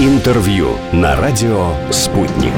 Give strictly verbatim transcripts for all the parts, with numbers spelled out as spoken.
Интервью на радио «Спутник».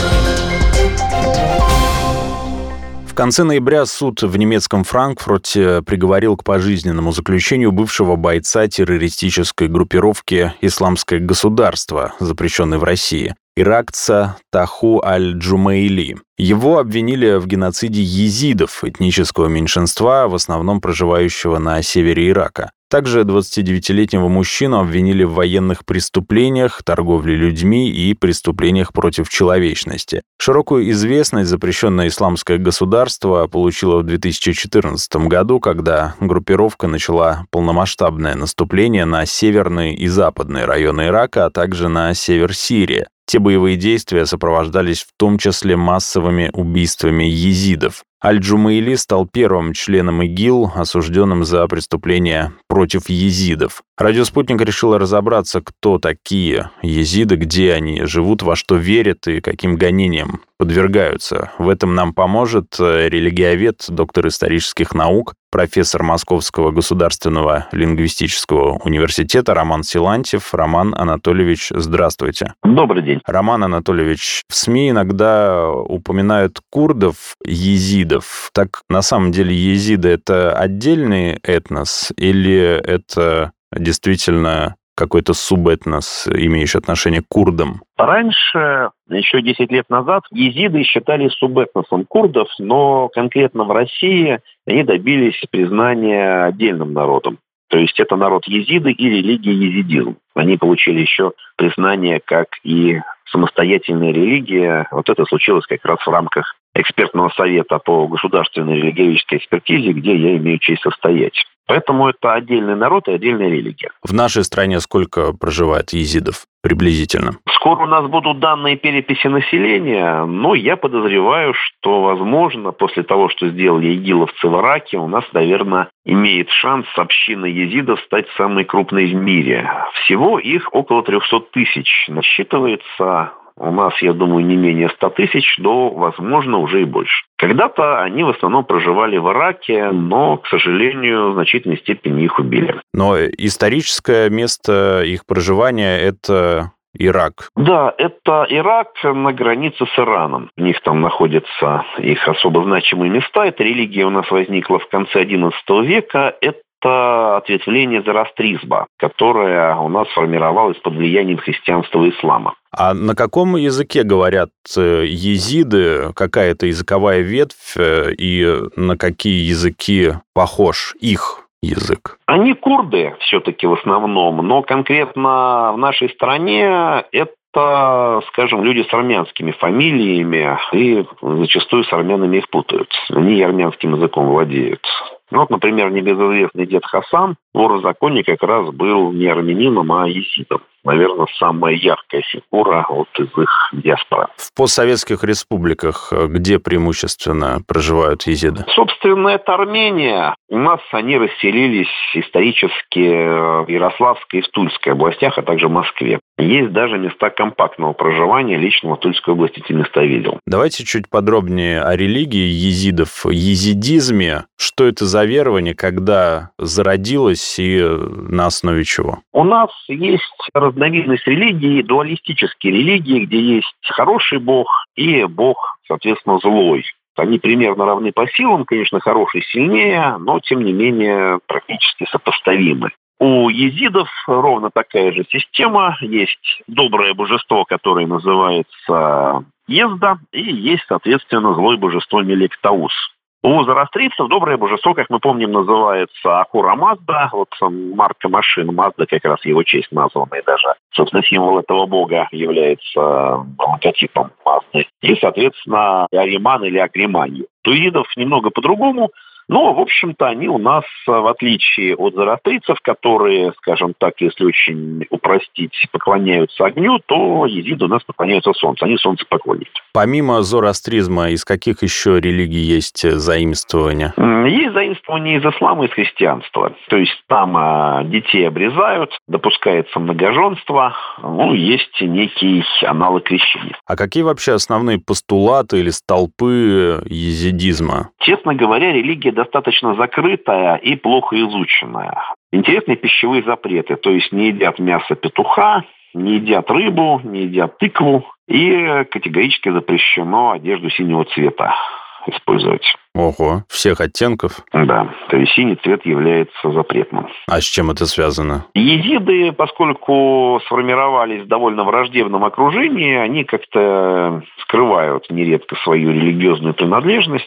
В конце ноября суд в немецком Франкфурте приговорил к пожизненному заключению бывшего бойца террористической группировки «Исламское государство», запрещенной в России, иракца Таху аль-Джумейли. Его обвинили в геноциде езидов, этнического меньшинства, в основном проживающего на севере Ирака. Также двадцатидевятилетнего мужчину обвинили в военных преступлениях, торговле людьми и преступлениях против человечности. Широкую известность запрещенное исламское государство получило в две тысячи четырнадцатом году, когда группировка начала полномасштабное наступление на северные и западные районы Ирака, а также на север Сирии. Те боевые действия сопровождались в том числе массовыми убийствами езидов. Аль-Джумейли стал первым членом ИГИЛ, осужденным за преступления против езидов. Радио «Спутник» решило разобраться, кто такие езиды, где они живут, во что верят и каким гонениям подвергаются. В этом нам поможет религиовед, доктор исторических наук, профессор Московского государственного лингвистического университета Роман Силантьев. Роман Анатольевич, здравствуйте. Добрый день. Роман Анатольевич, в СМИ иногда упоминают курдов, езидов. Так, на самом деле, езиды — это отдельный этнос или это действительно какой-то субэтнос, имеющий отношение к курдам? Раньше, еще десять лет назад, езиды считались субэтносом курдов, но конкретно в России они добились признания отдельным народом. То есть это народ езиды и религия езидизм. Они получили еще признание как и самостоятельная религия. Вот это случилось как раз в рамках экспертного совета по государственной религиоведческой экспертизе, где я имею честь состоять. Поэтому это отдельный народ и отдельная религия. В нашей стране сколько проживает езидов приблизительно? Скоро у нас будут данные переписи населения, но я подозреваю, что, возможно, после того, что сделали игиловцы в Ираке, у нас, наверное, имеет шанс община езидов стать самой крупной в мире. Всего их около триста тысяч насчитывается. У нас, я думаю, не менее ста тысяч, но, возможно, уже и больше. Когда-то они в основном проживали в Ираке, но, к сожалению, в значительной степени их убили. Но историческое место их проживания – это Ирак. Да, это Ирак на границе с Ираном. У них там находятся их особо значимые места. Эта религия у нас возникла в конце одиннадцатого века. Это Это ответвление зороастризма, которое у нас сформировалось под влиянием христианства и ислама. А на каком языке говорят езиды? Какая-то языковая ветвь? И на какие языки похож их язык? Они курды все-таки в основном, но конкретно в нашей стране это, скажем, люди с армянскими фамилиями, и зачастую с армянами их путают. Они армянским языком владеют. Ну, вот, например, небезызвестный дед Хасан, вор-законник, как раз был не армянином, а езидом. Наверное, самая яркая фигура вот из их диаспоры. В постсоветских республиках где преимущественно проживают езиды? Собственно, это Армения. У нас они расселились исторически в Ярославской и в Тульской областях, а также в Москве. Есть даже места компактного проживания. Лично в Тульской области эти места видел. Давайте чуть подробнее о религии езидов, езидизме. Что это за верование, когда зародилось и на основе чего? У нас есть разновидность религии, дуалистические религии, где есть хороший бог и бог, соответственно, злой. Они примерно равны по силам, конечно, хороший сильнее, но, тем не менее, практически сопоставимы. У езидов ровно такая же система. Есть доброе божество, которое называется Езда, и есть, соответственно, злое божество Мелек-Таус. У зороастрийцев доброе божество, как мы помним, называется Ахура Мазда. Вот марка машин Мазда, как раз его честь названа, и даже, собственно, символ этого бога является логотипом Мазды. И, соответственно, Ариман или Акриманью. У езидов немного по-другому. Но, в общем-то, они у нас, в отличие от зороастрийцев, которые, скажем так, если очень упростить, поклоняются огню, то езиды у нас поклоняются солнцу. Они солнцепоклонники. Помимо зороастризма, из каких еще религий есть заимствования? Есть заимствования из ислама и из христианства. То есть там а, детей обрезают, допускается многоженство, ну, есть некий аналог крещения. А какие вообще основные постулаты или столпы езидизма? Честно говоря, религия достаточно закрытая и плохо изученная. Интересные пищевые запреты, то есть не едят мясо петуха, не едят рыбу, не едят тыкву, и категорически запрещено одежду синего цвета использовать. Ого, всех оттенков? Да, то есть синий цвет является запретным. А с чем это связано? Езиды, поскольку сформировались в довольно враждебном окружении, они как-то скрывают нередко свою религиозную принадлежность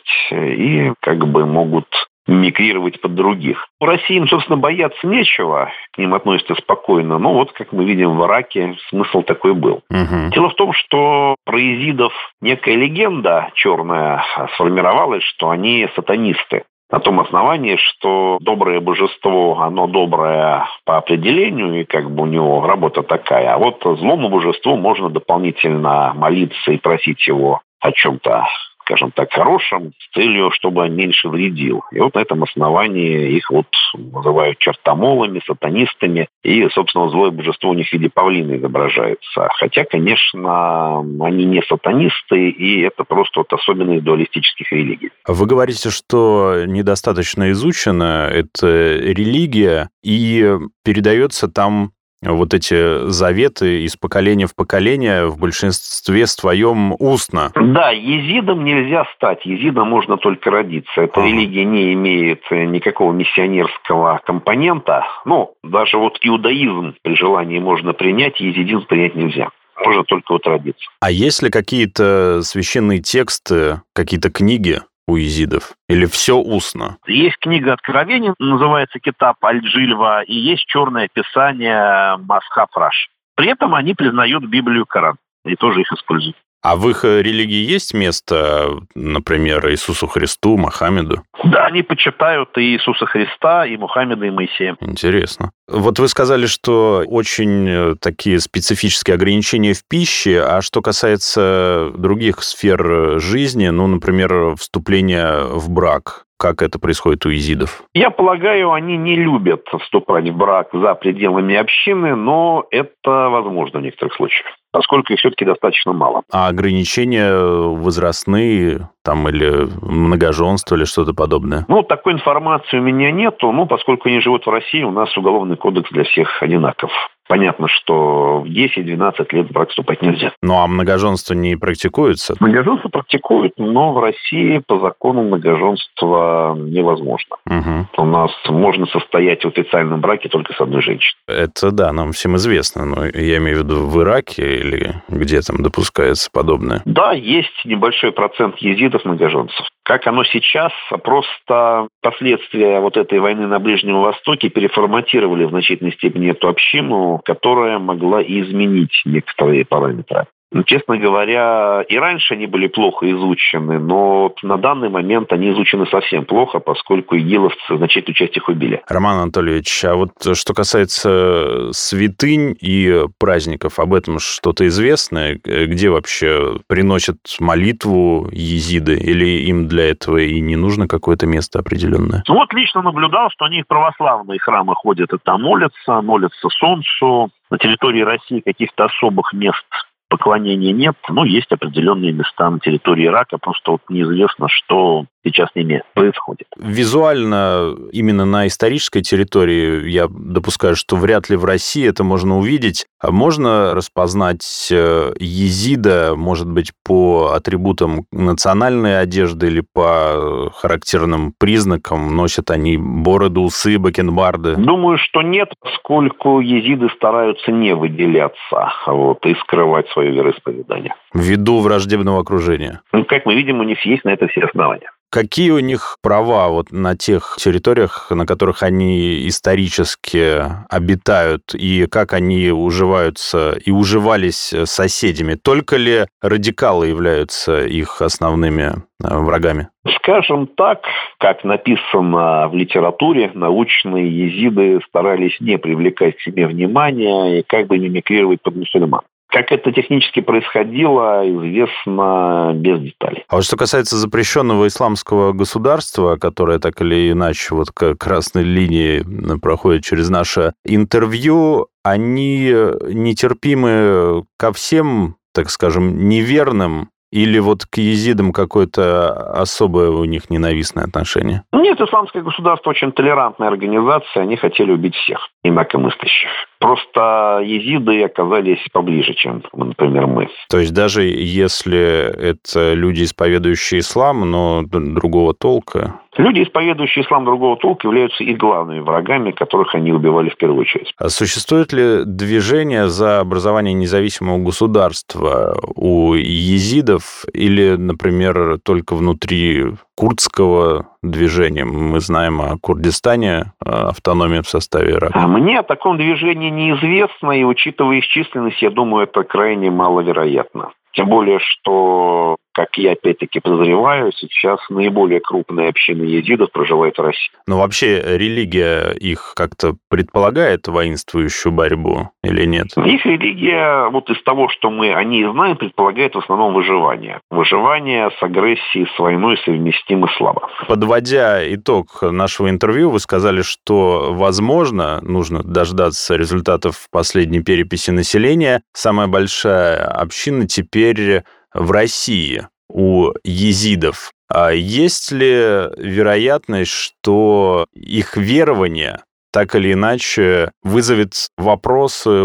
и как бы могут мимикрировать под других. В России им, собственно, бояться нечего, к ним относятся спокойно, но вот, как мы видим в Ираке, смысл такой был. Угу. Дело в том, что про езидов некая легенда черная сформировалась, что они сатанисты. На том основании, что доброе божество, оно доброе по определению, и как бы у него работа такая. А вот злому божеству можно дополнительно молиться и просить его о чем-то, скажем так, хорошим, с целью, чтобы он меньше вредил. И вот на этом основании их вот называют чертомолами, сатанистами, и, собственно, злое божество у них в виде павлина изображается. Хотя, конечно, они не сатанисты, и это просто вот особенность дуалистических религий. Вы говорите, что недостаточно изучена эта религия, и передается там вот эти заветы из поколения в поколение в большинстве своем устно. Да, езидом нельзя стать, езидом можно только родиться. Эта ага. религия не имеет никакого миссионерского компонента. Ну, даже вот иудаизм при желании можно принять, езидизм принять нельзя. Можно только вот родиться. А есть ли какие-то священные тексты, какие-то книги у езидов? Или все устно? Есть книга Откровений, называется Китаб Аль-Джильва, и есть черное писание Масхаф Раш. При этом они признают Библию и Коран, и тоже их используют. А в их религии есть место, например, Иисусу Христу, Мухаммеду? Да, они почитают и Иисуса Христа, и Мухаммеда, и Моисея. Интересно. Вот вы сказали, что очень такие специфические ограничения в пище, а что касается других сфер жизни, ну, например, вступления в брак, как это происходит у езидов? Я полагаю, они не любят вступать в брак за пределами общины, но это возможно в некоторых случаях, поскольку их все-таки достаточно мало. А ограничения возрастные там или многоженство или что-то подобное? Ну, такой информации у меня нету, ну, поскольку они живут в России, у нас уголовный кодекс для всех одинаков. Понятно, что в десять-двенадцать лет в брак вступать нельзя. Ну, а многоженство не практикуется? Многоженство практикуют, но в России по закону многоженство невозможно. Угу. У нас можно состоять в официальном браке только с одной женщиной. Это, да, нам всем известно, но я имею в виду в Ираке или где там допускается подобное? Да, есть небольшой процент езидов многоженцев. Как оно сейчас, просто последствия вот этой войны на Ближнем Востоке переформатировали в значительной степени эту общину, которая могла и изменить некоторые параметры. Ну, честно говоря, и раньше они были плохо изучены, но на данный момент они изучены совсем плохо, поскольку игиловцы значительную часть их убили. Роман Анатольевич, а вот что касается святынь и праздников, об этом что-то известно? Где вообще приносят молитву езиды? Или им для этого и не нужно какое-то место определенное? Ну, вот лично наблюдал, что они в православные храмы ходят и там молятся, молятся солнцу. На территории России каких-то особых мест поклонения нет, но есть определенные места на территории Ирака, просто вот неизвестно, что сейчас с ними происходит. Визуально, именно на исторической территории, я допускаю, что вряд ли в России это можно увидеть. А можно распознать езида, может быть, по атрибутам национальной одежды или по характерным признакам? Носят они бороды, усы, бакенбарды? Думаю, что нет, поскольку езиды стараются не выделяться вот, и скрывать свое вероисповедание. Ввиду враждебного окружения? Ну, как мы видим, у них есть на это все основания. Какие у них права вот на тех территориях, на которых они исторически обитают, и как они уживаются и уживались с соседями? Только ли радикалы являются их основными врагами? Скажем так, как написано в литературе, научные езиды старались не привлекать к себе внимания и как бы мимикрировать под мусульман. Как это технически происходило, известно без деталей. А вот что касается запрещенного исламского государства, которое так или иначе вот как красной линии проходит через наше интервью, они нетерпимы ко всем, так скажем, неверным Или вот к езидам какое-то особое у них ненавистное отношение? Нет, исламское государство очень толерантная организация, они хотели убить всех инакомыслящих. Просто езиды оказались поближе, чем, например, мы. То есть даже если это люди, исповедующие ислам, но другого толка? Люди, исповедующие ислам другого толка, являются и главными врагами, которых они убивали в первую очередь. А существует ли движение за образование независимого государства у езидов или, например, только внутри курдского движения? Мы знаем о Курдистане, автономии в составе Ирака. Мне о таком движении неизвестно, и, учитывая их численность, я думаю, это крайне маловероятно. Тем более, что, как я опять-таки подозреваю, сейчас наиболее крупная община езидов проживает в России. Но вообще религия их как-то предполагает воинствующую борьбу или нет? Их религия, вот из того, что мы о ней знаем, предполагает в основном выживание. Выживание с агрессией, с войной совместимо слабо. Подводя итог нашего интервью, вы сказали, что, возможно, нужно дождаться результатов последней переписи населения. Самая большая община теперь в России у езидов. А есть ли вероятность, что их верование так или иначе вызовет вопросы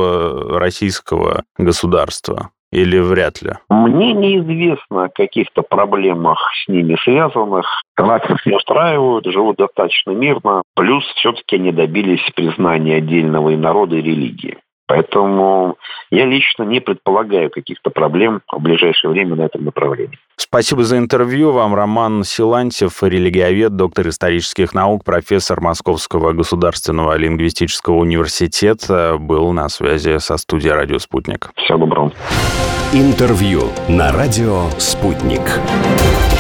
у российского государства? Или вряд ли? Мне неизвестно о каких-то проблемах с ними связанных. Канадцев не устраивают, живут достаточно мирно. Плюс все-таки они добились признания отдельного и народа, и религии. Поэтому я лично не предполагаю каких-то проблем в ближайшее время на этом направлении. Спасибо за интервью. Вам Роман Силантьев, религиовед, доктор исторических наук, профессор Московского государственного лингвистического университета, был на связи со студией «Радио Спутник». Всего доброго. Интервью на «Радио Спутник».